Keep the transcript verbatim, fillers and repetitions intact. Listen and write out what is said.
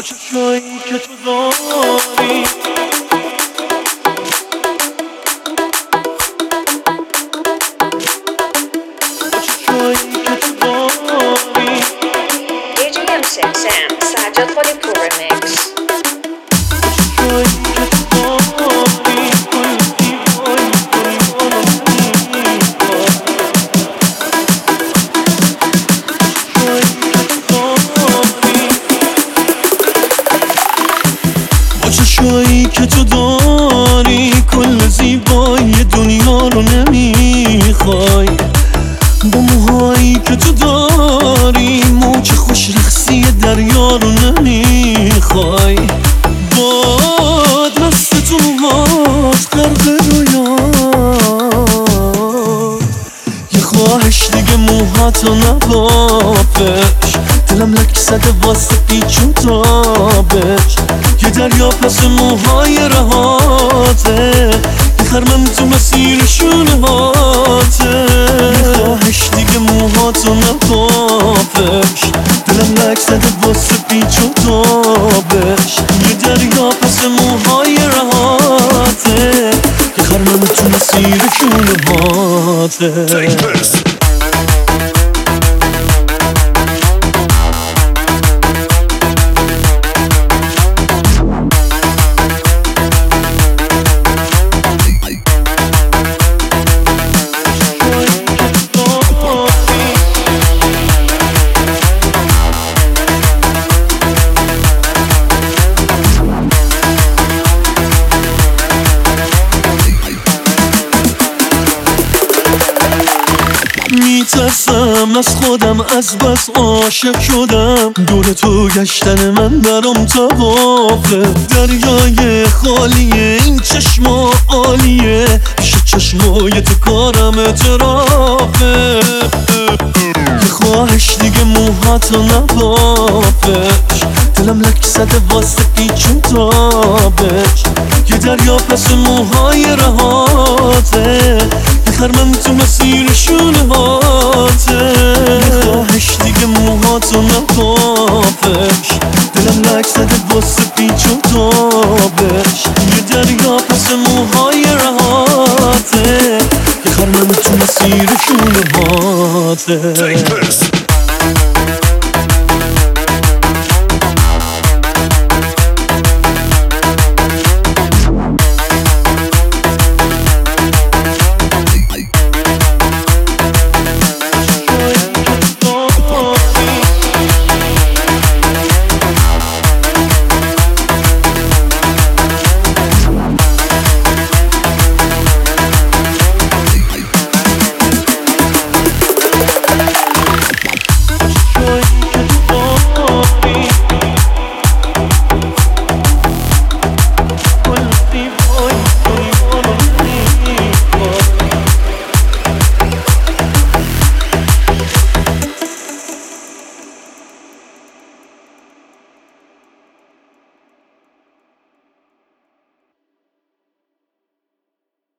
چشایی که تو داری با چشایی که تو داری دی جی ام six Sam سجاد خالی پرو ریمیکس با چشایی که تو داری کل زیبایی دنیا رو نمیخواد با چشایی که تو داری کل زیبایی دنیا رو نمیخوای با موهایی که تو داری موج خوش رقصی دریا رو نمیخوای باد مست تو موهات غرق رویا یه خواهش دیگه موهاتو نبافش دلم لک زده واسه پیچ و تابش یه دریا پس موهای رهاته یه خرمن تو مسیر شونه هاته یه خواهش دیگه موهاتو نبافش دلم لک زده واسه پیچ و تابش یه دریا پس موهای رهاته یه خرمن تو مسیر شونه هاته میترسم از خودم از بس عاشق شدم دور تو گشتن من برام توافه دریای خالیه این چشما عالیه پیش چشمای تو کارم اعترافه یه خواهش دیگه موهاتو نبافش دلم لک زده واسه پیچ و تابش یه دریا پس موهای رهاته یه خرمن تو مسیر شونه هاته یه خواهش دیگه موهاتو نبافش